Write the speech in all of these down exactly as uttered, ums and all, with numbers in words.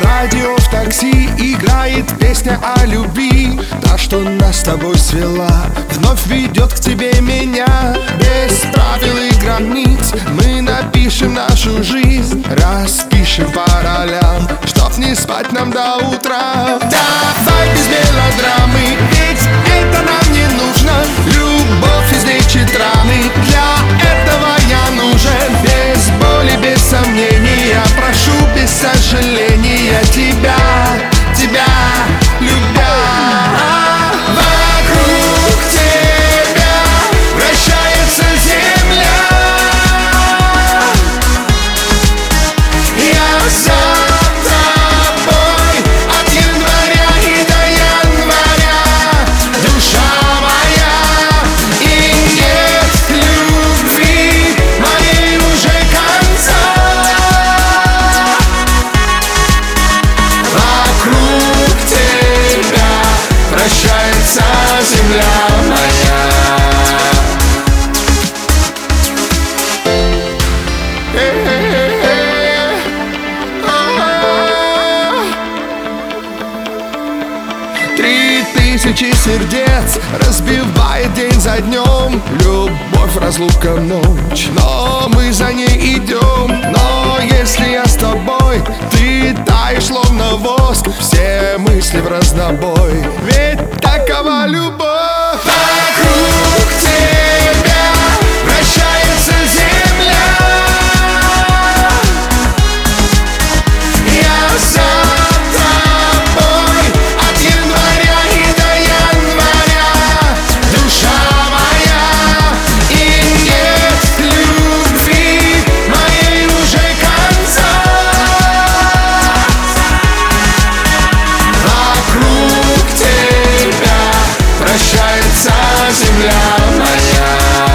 радио в такси играет песня о любви. Та, что нас с тобой свела, вновь ведет к тебе меня. Без правил и границ мы напишем нашу жизнь, распишем по ролям, чтоб не спать нам до утра. Давай без мелодрамы, ведь это нам не нужно. Любовь излечит раны, для этого я нужен. Без боли, без сомнения, прошу без сожаления тебя, тебя любя. Вокруг тебя вращается земля. Я за тобой от января и до января, душа моя, и нет любви моей уже конца. Вокруг тебя вращается земля моя. Три тысячи сердец разбивает день за днем. Любовь, разлука, ночь, но мы за ней идем. Но если я с тобой, ты таешь словно воск. Все мысли в разнобой, ведь такова любовь. Вокруг тебя вращается земля. Я за тобой от января и до января, душа моя, и нет любви моей уже конца. Вокруг тебя вращается земля моя.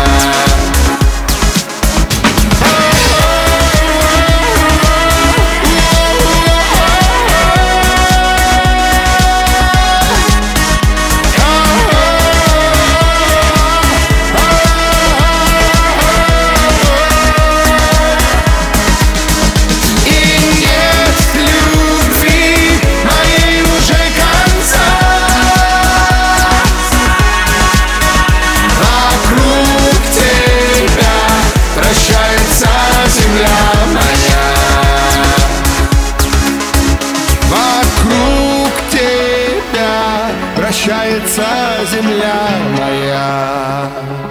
Вокруг тебя вращается земля моя.